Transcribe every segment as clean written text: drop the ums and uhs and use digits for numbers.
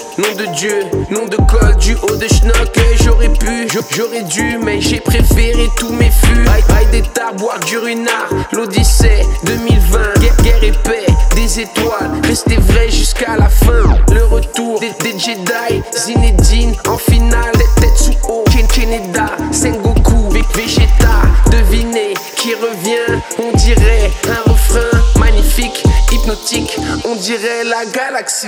nom de code du haut de schnock. J'aurais dû, mais j'ai préféré tous mes fûts. Rail des tares, boire du runard, l'Odyssée 2020. Guerre et paix, des étoiles, restez vrai jusqu'à la fin. Le retour des Jedi, Zinedine en finale. Tête sous haut, Keneda, Sengoku, Vegeta. Devinez qui revient, on dirait un refrain magnifique, hypnotique, on dirait la galaxie.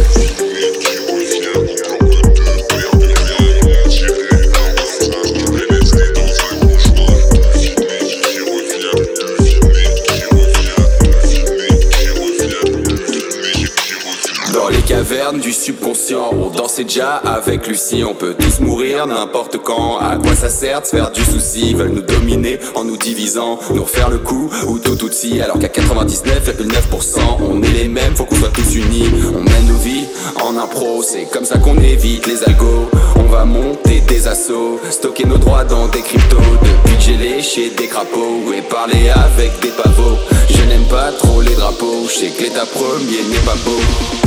Dans les cavernes du subconscient, on dansait déjà avec Lucie. On peut tous mourir n'importe quand. À quoi ça sert de se faire du souci? Ils veulent nous dominer en nous divisant, nous refaire le coup ou tout si. Alors qu'à 99,9% on est les mêmes, faut qu'on soit tous unis. On mène nos vies en impro, c'est comme ça qu'on évite les algos. On va monter des assauts, stocker nos droits dans des cryptos. Depuis que j'ai léché des crapauds et parler avec des pavots. Je n'aime pas trop les drapeaux, je sais que l'état premier n'est pas beau.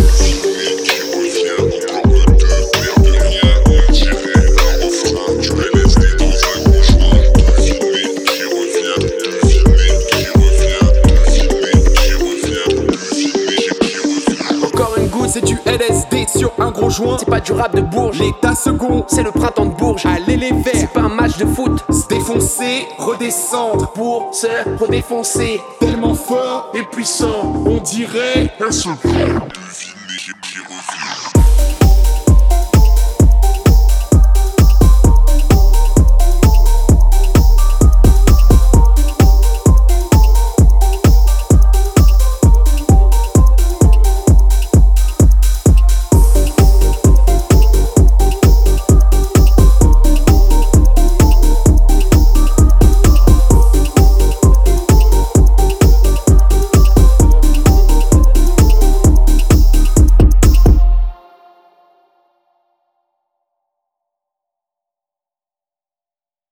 Encore une goutte, c'est du LSD sur un gros joint. C'est pas du rap de Bourges, L'état second, c'est le printemps de Bourges. aller les verts, C'est pas un match de foot se défoncer, redescendre. pour se redéfoncer. Tellement fort Et puissant, on dirait un seul. Devinez qui revient.